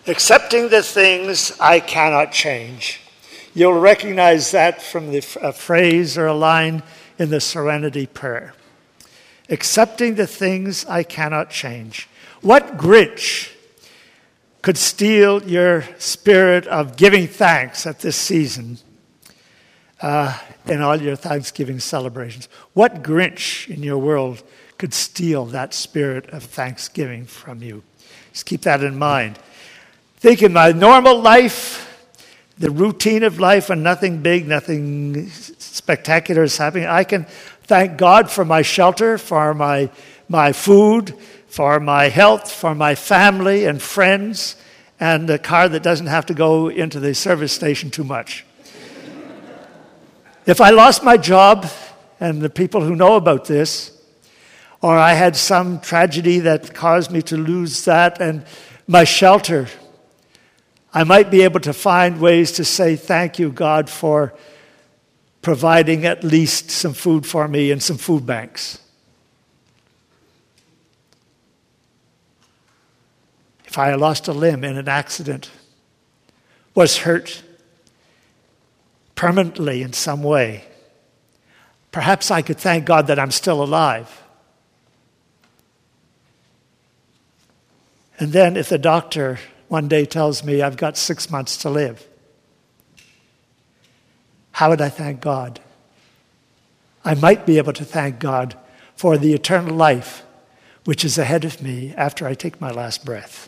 Accepting the things I cannot change. You'll recognize that from a phrase or a line in the Serenity Prayer. Accepting the things I cannot change. What Grinch could steal your spirit of giving thanks at this season in all your Thanksgiving celebrations? What Grinch in your world could steal that spirit of thanksgiving from you? Just keep that in mind. Think in my normal life, the routine of life, and nothing big, nothing spectacular is happening. I can thank God for my shelter, for my food, for my health, for my family and friends, and a car that doesn't have to go into the service station too much. If I lost my job, and the people who know about this, or I had some tragedy that caused me to lose that and my shelter, I might be able to find ways to say thank you, God, for providing at least some food for me and some food banks. If I lost a limb in an accident, was hurt permanently in some way, perhaps I could thank God that I'm still alive. And then if the doctor one day tells me I've got 6 months to live, how would I thank God? I might be able to thank God for the eternal life which is ahead of me after I take my last breath.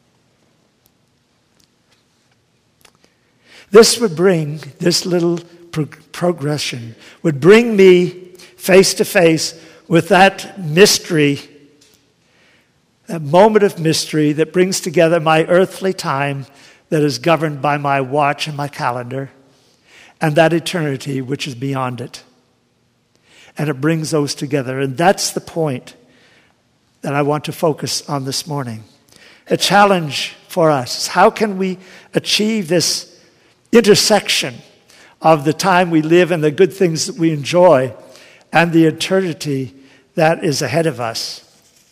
This little progression would bring me face to face with that mystery, that moment of mystery that brings together my earthly time that is governed by my watch and my calendar, and that eternity which is beyond it. And it brings those together. And that's the point that I want to focus on this morning. A challenge for us. How can we achieve this intersection of the time we live and the good things that we enjoy and the eternity that is ahead of us?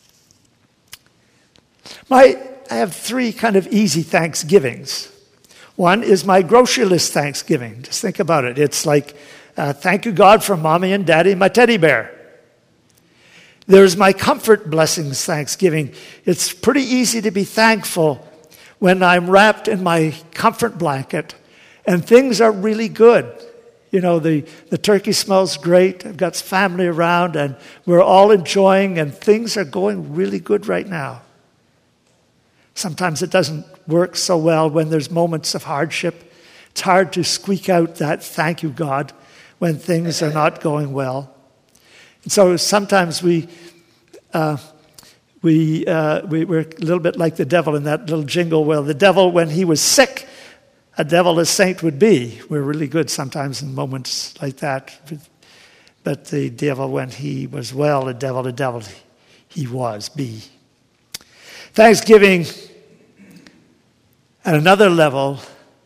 I have 3 kind of easy Thanksgivings. One is my grocery list Thanksgiving. Just think about it. It's like, thank you, God, for Mommy and Daddy and my teddy bear. There's my comfort blessings Thanksgiving. It's pretty easy to be thankful when I'm wrapped in my comfort blanket and things are really good. You know, the turkey smells great. I've got family around and we're all enjoying and things are going really good right now. Sometimes it doesn't work so well when there's moments of hardship. It's hard to squeak out that thank you, God, when things are not going well. And so sometimes we're a little bit like the devil in that little jingle. Well, the devil, when he was sick, a devil a saint would be. We're really good sometimes in moments like that. But the devil, when he was well, a devil, he was, be. Thanksgiving, at another level,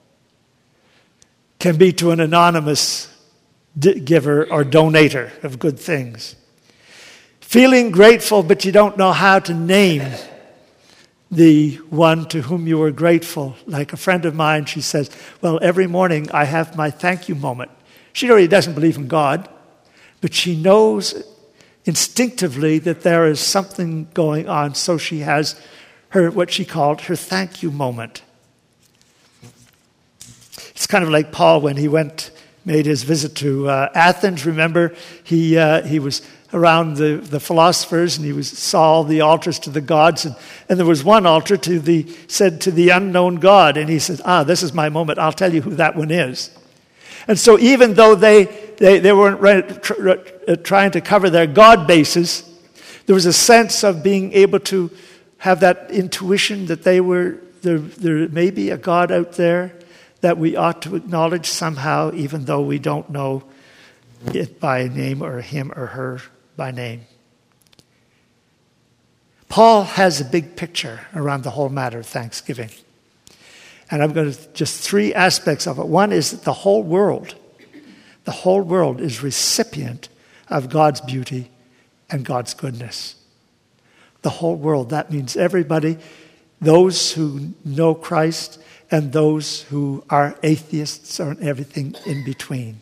can be to an anonymous giver or donator of good things. Feeling grateful, but you don't know how to name the one to whom you are grateful. Like a friend of mine, she says, well, every morning I have my thank you moment. She really doesn't believe in God, but she knows instinctively that there is something going on, so she has what she called her thank you moment. It's kind of like Paul when he made his visit to Athens. Remember, he was around the philosophers and he saw all the altars to the gods, and there was one altar said to the unknown God, and he said, this is my moment, I'll tell you who that one is. And so even though they weren't trying to cover their God bases, there was a sense of being able to have that intuition that there may be a God out there that we ought to acknowledge somehow, even though we don't know it by name or him or her by name. Paul has a big picture around the whole matter of Thanksgiving. And I'm going to just 3 aspects of it. One is that the whole world is recipient of God's beauty and God's goodness. The whole world. That means everybody those who know Christ and those who are atheists or everything in between.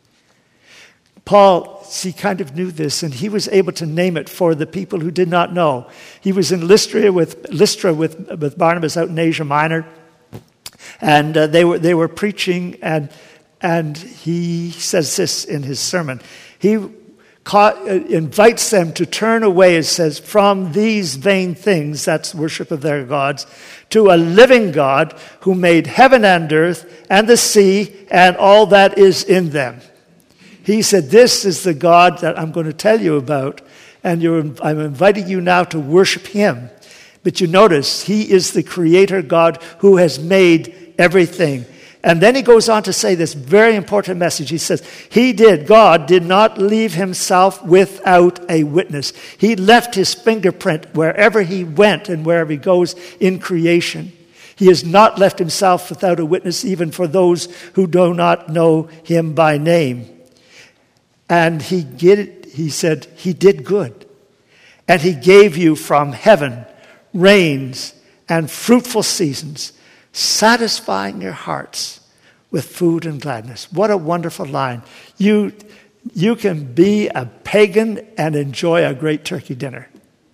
Paul, he kind of knew this, and he was able to name it for the people who did not know. He was in Lystra with Barnabas out in Asia Minor, and they were preaching, and he says this in his sermon. He invites them to turn away, it says, from these vain things, that's worship of their gods, to a living God who made heaven and earth and the sea and all that is in them. He said, this is the God that I'm going to tell you about, and I'm inviting you now to worship him. But you notice, he is the creator God who has made everything. And then he goes on to say this very important message. He says, God did not leave himself without a witness. He left his fingerprint wherever he went and wherever he goes in creation. He has not left himself without a witness, even for those who do not know him by name. And he said, he did good. And he gave you from heaven rains and fruitful seasons, satisfying your hearts with food and gladness. What a wonderful line. You can be a pagan and enjoy a great turkey dinner.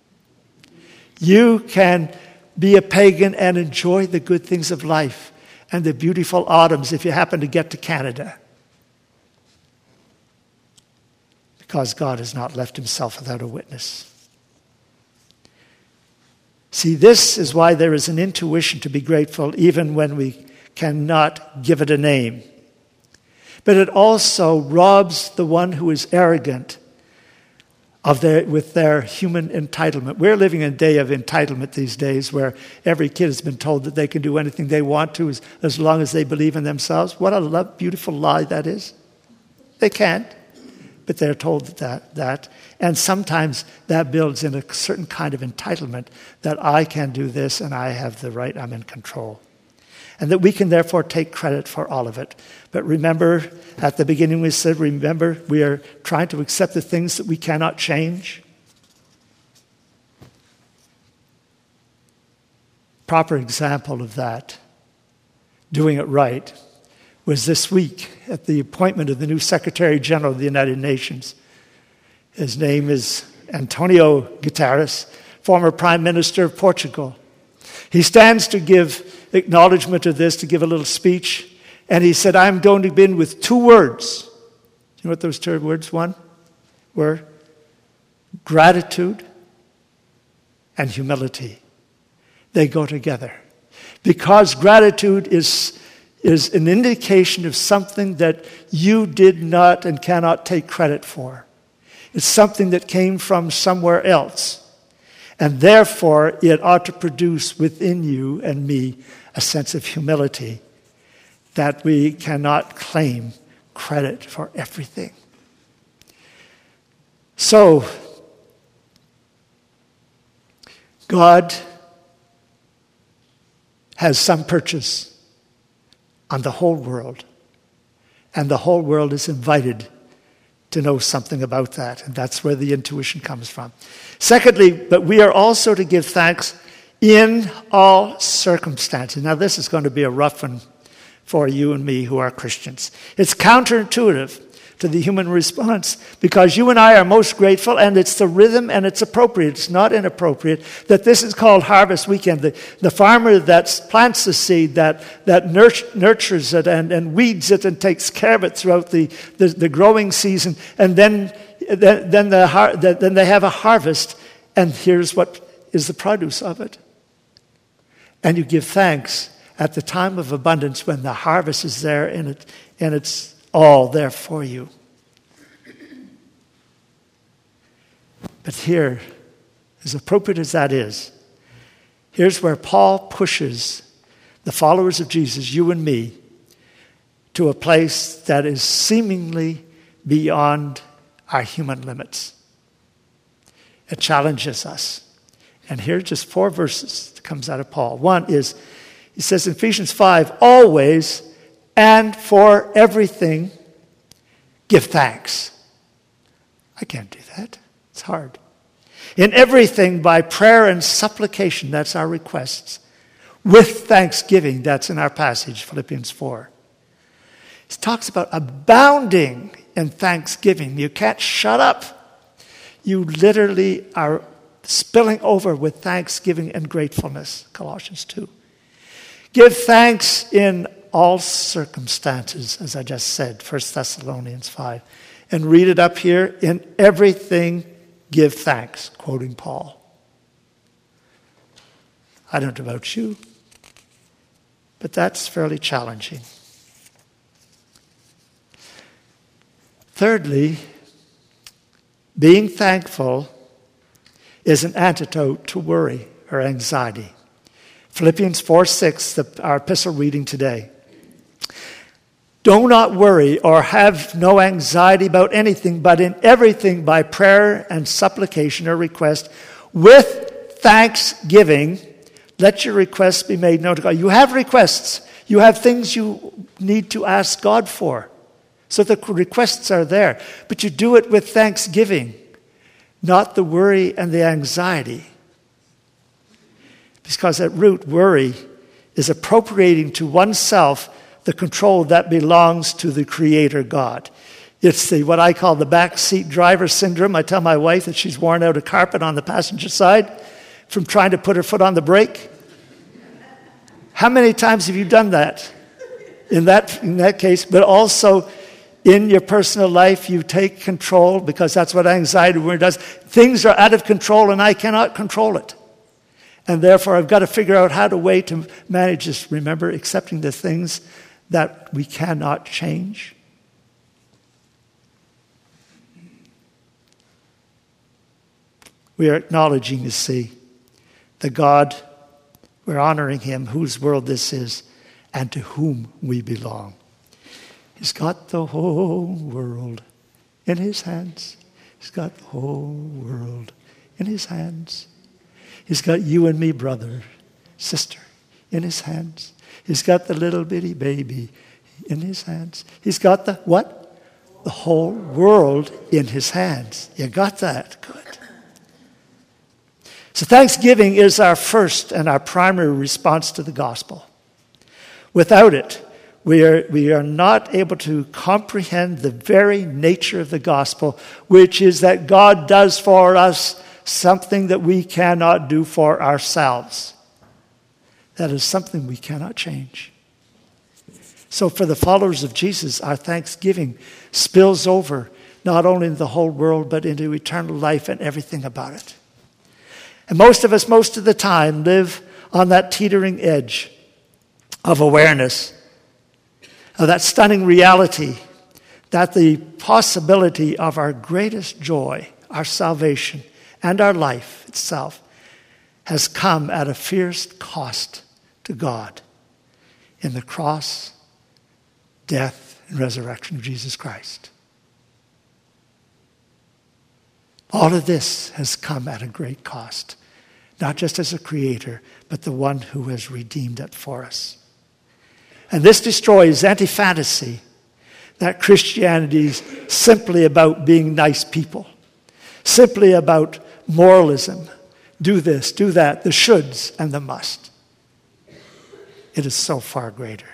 You can be a pagan and enjoy the good things of life and the beautiful autumns if you happen to get to Canada. Because God has not left himself without a witness. See, this is why there is an intuition to be grateful even when we cannot give it a name. But it also robs the one who is arrogant with their human entitlement. We're living in a day of entitlement these days where every kid has been told that they can do anything they want to as long as they believe in themselves. What a beautiful lie that is. They can't. But they're told that. And sometimes that builds in a certain kind of entitlement that I can do this and I have the right, I'm in control. And that we can therefore take credit for all of it. But remember, at the beginning we said, we are trying to accept the things that we cannot change. Proper example of that, doing it right, was this week at the appointment of the new Secretary General of the United Nations. His name is Antonio Guterres, former Prime Minister of Portugal. He stands to give acknowledgement of this, to give a little speech, and he said, I'm going to begin with 2 words. Do you know what those 2 words were? Gratitude and humility. They go together. Because gratitude is an indication of something that you did not and cannot take credit for. It's something that came from somewhere else. And therefore, it ought to produce within you and me a sense of humility that we cannot claim credit for everything. So, God has some purchase on the whole world. And the whole world is invited to know something about that. And that's where the intuition comes from. Secondly, but we are also to give thanks in all circumstances. Now, this is going to be a rough one for you and me who are Christians. It's counterintuitive to the human response because you and I are most grateful, and it's the rhythm, and it's appropriate. It's not inappropriate that this is called Harvest Weekend. The farmer that plants the seed, that nurtures it and weeds it and takes care of it throughout the growing season, and then they have a harvest, and here's what is the produce of it. And you give thanks at the time of abundance when the harvest is there and it's all there for you. But here, as appropriate as that is, here's where Paul pushes the followers of Jesus, you and me, to a place that is seemingly beyond our human limits. It challenges us. And here are just 4 verses that comes out of Paul. One is, he says in Ephesians 5, always and for everything, give thanks. I can't do that. It's hard. In everything, by prayer and supplication, that's our requests, with thanksgiving. That's in our passage, Philippians 4. It talks about abounding in thanksgiving. You can't shut up. You literally are spilling over with thanksgiving and gratefulness, Colossians 2. Give thanks in all circumstances, as I just said, 1 Thessalonians 5. And read it up here, in everything give thanks, quoting Paul. I don't know about you, but that's fairly challenging. Thirdly, being thankful is an antidote to worry or anxiety. Philippians 4:6, our epistle reading today. Do not worry or have no anxiety about anything, but in everything by prayer and supplication or request, with thanksgiving, let your requests be made known to God. You have requests. You have things you need to ask God for. So the requests are there. But you do it with thanksgiving, not the worry and the anxiety. Because at root, worry is appropriating to oneself the control that belongs to the Creator God. It's what I call the backseat driver syndrome. I tell my wife that she's worn out a carpet on the passenger side from trying to put her foot on the brake. How many times have you done that? In that case, but also in your personal life, you take control, because that's what anxiety does. Things are out of control and I cannot control it. And therefore, I've got to figure out how to manage this. Remember, accepting the things that we cannot change. We are acknowledging, you see, the God, we're honoring Him, whose world this is, and to whom we belong. He's got the whole world in His hands. He's got the whole world in His hands. He's got you and me, brother, sister, in His hands. He's got the little bitty baby in His hands. He's got the what? The whole world in His hands. You got that? Good. So thanksgiving is our first and our primary response to the gospel. Without it, we are not able to comprehend the very nature of the gospel, which is that God does for us something that we cannot do for ourselves. That is something we cannot change. So for the followers of Jesus, our thanksgiving spills over not only into the whole world, but into eternal life and everything about it. And most of us, most of the time, live on that teetering edge of awareness, of that stunning reality that the possibility of our greatest joy, our salvation, and our life itself has come at a fierce cost to God in the cross, death, and resurrection of Jesus Christ. All of this has come at a great cost, not just as a creator, but the one who has redeemed it for us. And this destroys anti-fantasy that Christianity is simply about being nice people, simply about moralism. Do this, do that, the shoulds and the must. It is so far greater.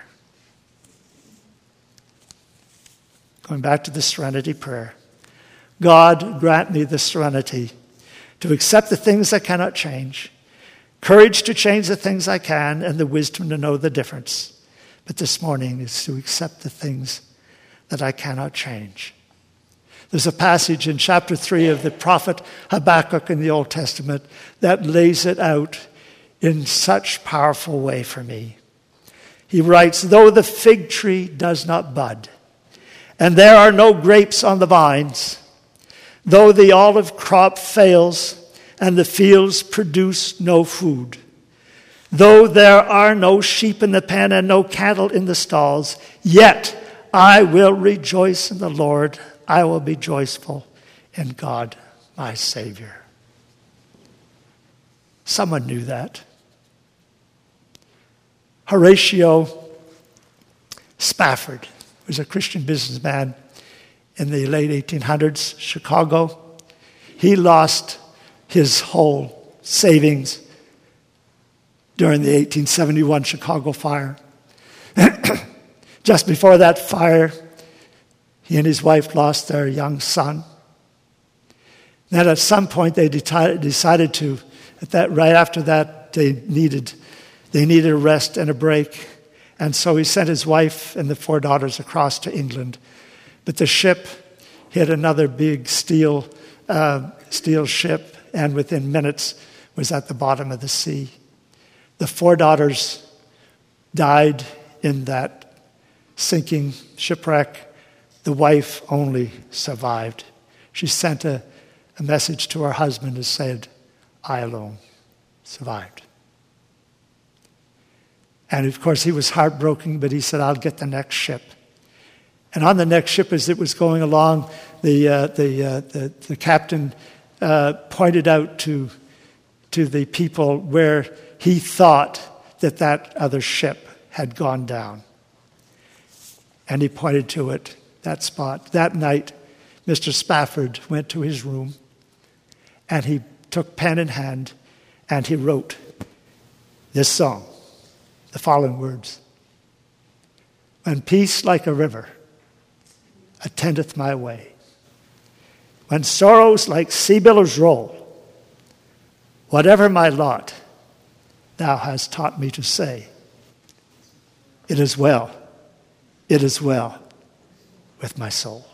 Going back to the serenity prayer. God, grant me the serenity to accept the things I cannot change, courage to change the things I can, and the wisdom to know the difference. But this morning is to accept the things that I cannot change. There's a passage in chapter 3 of the prophet Habakkuk in the Old Testament that lays it out in such powerful way for me. He writes, though the fig tree does not bud, and there are no grapes on the vines, though the olive crop fails, and the fields produce no food, though there are no sheep in the pen and no cattle in the stalls, yet I will rejoice in the Lord. I will be joyful in God, my Savior. Someone knew that. Horatio Spafford was a Christian businessman in the late 1800s, Chicago. He lost his whole savings during the 1871 Chicago fire. Just before that fire, he and his wife lost their young son. Then at some point they decided to, right after that, they needed a rest and a break. And so he sent his wife and the 4 daughters across to England. But the ship hit another big steel ship, and within minutes was at the bottom of the sea. The 4 daughters died in that sinking shipwreck. The wife only survived. She sent a message to her husband and said, "I alone survived." And of course he was heartbroken, but he said, "I'll get the next ship." And on the next ship, as it was going along, the captain pointed out to the people where he thought that other ship had gone down. And he pointed to it, that spot. That night, Mr. Spafford went to his room, and he took pen in hand, and he wrote this song, the following words: "When peace like a river attendeth my way, when sorrows like sea billows roll, whatever my lot, thou hast taught me to say, it is well with my soul."